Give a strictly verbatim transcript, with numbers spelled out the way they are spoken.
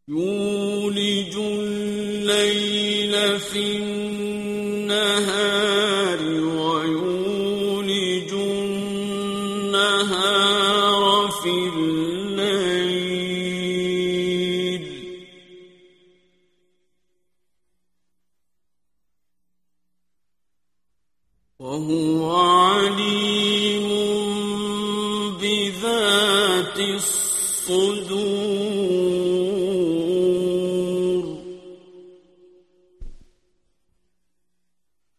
يولج الليل في النهار ويولج النهار في الليل وهو عليم بذات الصدور